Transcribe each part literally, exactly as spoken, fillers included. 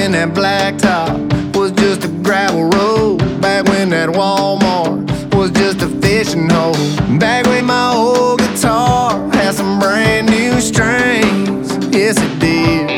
when that blacktop was just a gravel road. Back when that Walmart was just a fishing hole. Back when my old guitar had some brand new strings. Yes, it did.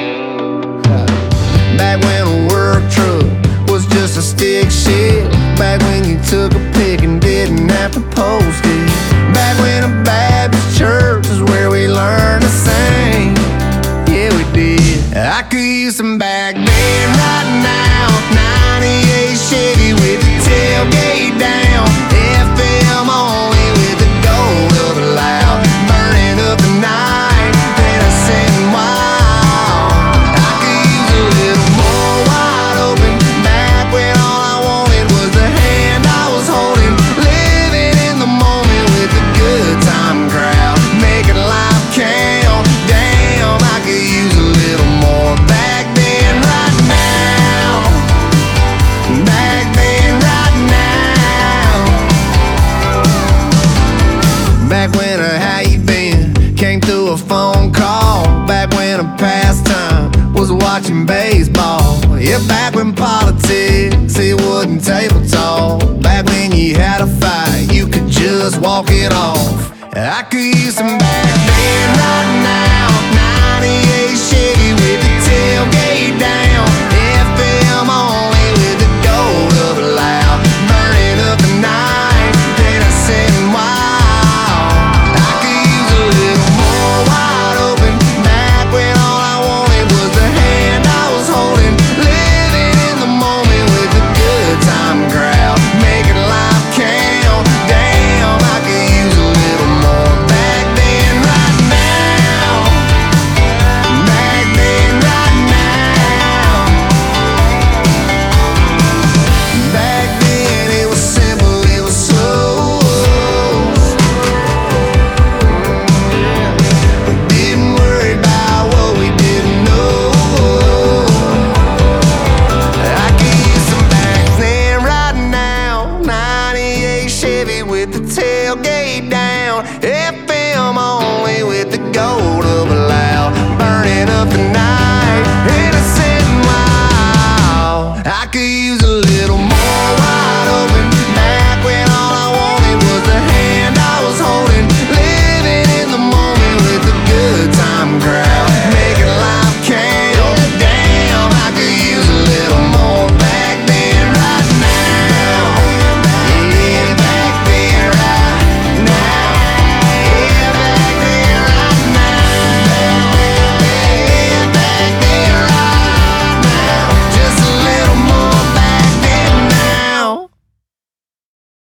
Back when a work truck was just a stick shift. Back when you took a pic and didn't have to post it. Back when a Baptist church was where we learned to sing. Yeah, we did. I could use some back then right now. ninety-eight Chevy with the tailgate down. F M only with the gold of the loud. Burning up the night, then I sitting wild. I could use a little more wide open. Back when all I wanted was the hand I was holding. Living in the moment with the good time crowd. Making life count. Damn, I could use a little more back then right now. Back then right now. Back when a how you been came through a phone call. Back when a pastime was watching baseball. Yeah, back when politics, it wasn't table talk. Back when you had a fight, you could just walk it off. I could use some back then right now. ninety-eight